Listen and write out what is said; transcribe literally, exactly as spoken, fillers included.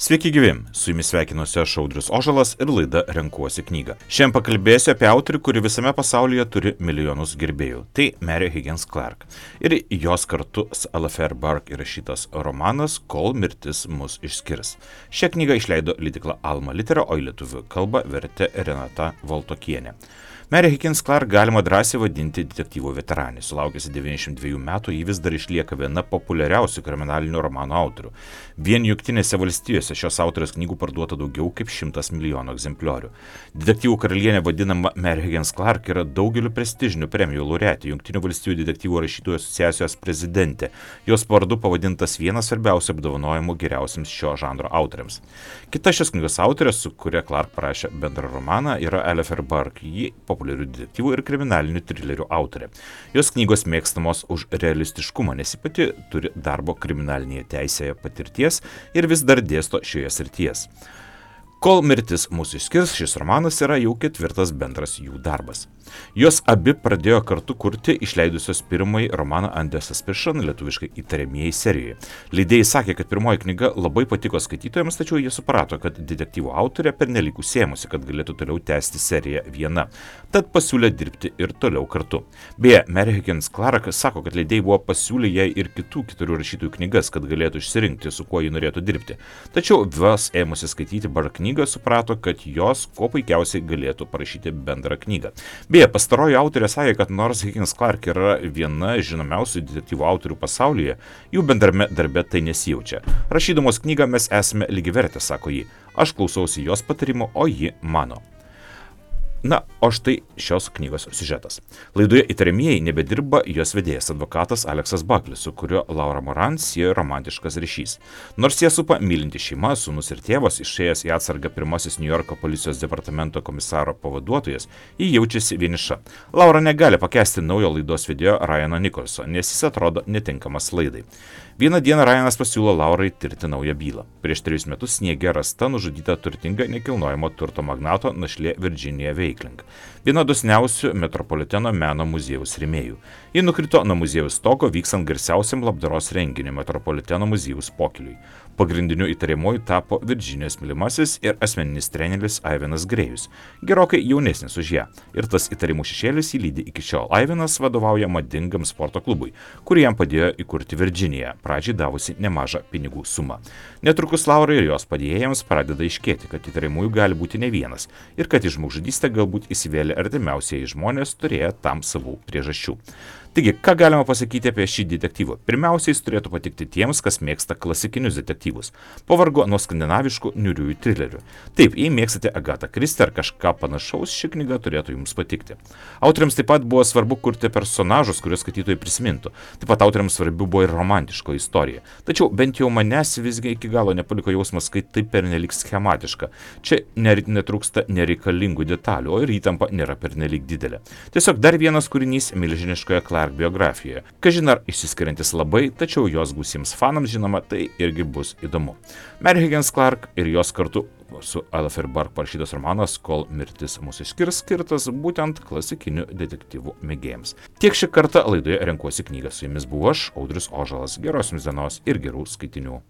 Sveiki gyvi, su jumis sveikinuosi aš Audrius Ožalas ir laida Renkuosi knygą. Šiandien pakalbėsiu apie autorių, kuri visame pasaulyje turi milijonus gerbėjų. Tai Mary Higgins Clark. Ir jos kartu su Alafair Burke įrašytas romanas Kol mirtis mus išskirs. Šią knygą išleido leidykla Alma Litera, o į lietuvių kalbą vertė Renata Valtokienė. Mary Higgins Clark galima drąsiai vadinti detektyvų veteranė. Sulaukėsi devyniasdešimt dviejų metų, ji vis dar išlieka viena populiariausių kriminalinio romano autorių. Vien Jungtinėse valstijose šios autorės knygų parduota daugiau kaip šimtas milijonų egzempliorių. Detektyvų karalienė vadinama Mary Higgins Clark yra daugeliu prestižinių premijų laureatė, Jungtinių valstijų detektyvų rašytojų asociacijos prezidentė. Jos vardu pavadintas vienas svarbiausių apdovanojimų geriausiams šio žanro autoriams. Kita šios knygos autorė, su kuria Clark parašė bendrą romaną, yra Alafair Burke. Ji populiarių detektyvų ir kriminalinių trilerių autorė. Jos knygos mėgstamos už realistiškumą, nes ji pati turi darbo kriminalinėje teisėje patirties ir vis dar dėsto šioje srityje. Kol mirtis mūsų išskirs, šis romanas yra jau ketvirtas bendras jų darbas. Jos abi pradėjo kartu kurti išleidusios pirmąjį romaną Under Suspicion, lietuviškai Įtariamieji serijoje. Leidėjai sakė, kad pirmoji knyga labai patiko skaitytojams, tačiau jie suprato, kad detektyvų autorė pernelyg užsiėmusi, kad galėtų toliau tęsti seriją viena. Tad pasiūlė dirbti ir toliau kartu. Beje, Mary Higgins Clark sako, kad leidėjai buvo pasiūlę jai ir kitų keturių rašytojų knygas, kad galėtų išsirinkti, su kuo ji norėtų dirbti. Tačiau vos ėmusi skaityti Burke knygą, suprato, kad jos kuo puikiausiai galėtų parašyti bendrą knygą. Beje, pastaroji autorė sakė, kad nors Higgins Clark yra viena žinomiausių detektyvų autorių pasaulyje, jų bendrame darbe tai nesijaučia. Rašydamos knygą mes esame lygiavertė, sako ji. Aš klausausi jos patarimo, o ji mano. Na, o štai šios knygos siužetas. Laidoje Įtariamieji nebedirba jos vedėjas advokatas Aleksas Baklis, su kuriuo Laura Moran siejo romantiškas ryšys. Nors jie supa mylinti šeima, sūnus ir tėvas, išėjęs į atsargą pirmasis Niujorko policijos departamento komisaro pavaduotojas, ji jaučiasi vieniša. Laura negali pakęsti naujo laidos vedėjo Ryano Nicholso, nes jis atrodo netinkamas laidai. Vieną dieną Ryanas pasiūlo Laurai tirti naują bylą. Prieš trejus metus sniege rasta nužudyta turtinga nekilnojamo turto magnato našlė Virginija Veikling, viena dosniausių Metropoliteno meno muziejaus rėmėjų. Ji nukrito nuo muziejaus stogo vykstant garsiausiam labdaros renginiui Metropoliteno muziejaus pokyliui. Pagrindiniu įtariamuoju tapo Virginijos mylimasis ir asmeninis treneris Ivanas Grėjus, gerokai jaunesnis už ją. Ir tas įtarimų šešėlis jį lydi iki šiol. Ivanas vadovauja madingam sporto klubui, kurį jam padėjo įkurti Virginija, pradžiai davusi nemažą pinigų sumą. Netrukus Laurai ir jos padėjėjams pradeda aiškėti, kad įtariamųjų gali būti ne vienas ir kad į žmogžudystę galbūt įsivėlė artimiausieji žmonės, turėję tam savų priežasčių. Taigi, ką galima pasakyti apie šį detektyvą? Pirmiausia, jis turėtų patikti tiems, kas mėgsta klasikinius detektyvus. Pavargo nuo skandinaviškų niūriųjų trilerių. Taip, jei mėgstate Agatą Kristi ar kažką panašaus, ši knyga turėtų jums patikti. Autoriams taip pat buvo svarbu kurti personažus, kuriuos skaitytojai prisimintų. Taip pat autoriams svarbi buvo ir romantiško istorija. Tačiau bent jau manęs visgi iki galo nepaliko jausmas, kai tai pernelyg schematiška. Čia netrūksta nereikalingų detalių, o ir įtampa nėra pernelyg didelė. Tiesiog dar vienas kūrinys milžiniškoje Clark biografijoje. Kažin ar išsiskiriantis labai, tačiau jos būsiems fanams žinoma, tai irgi bus įdomu. Mary Higgins Clark ir jos kartu su Alafair Burke parašytas romanas Kol mirtis mūsų išskirs, skirtas būtent klasikinių detektyvų mėgėjams. Tiek šį kartą laidoje Renkuosi knygą. Su jumis buvau aš, Audrius Ožalas. Geros jums dienos ir gerų skaitinių.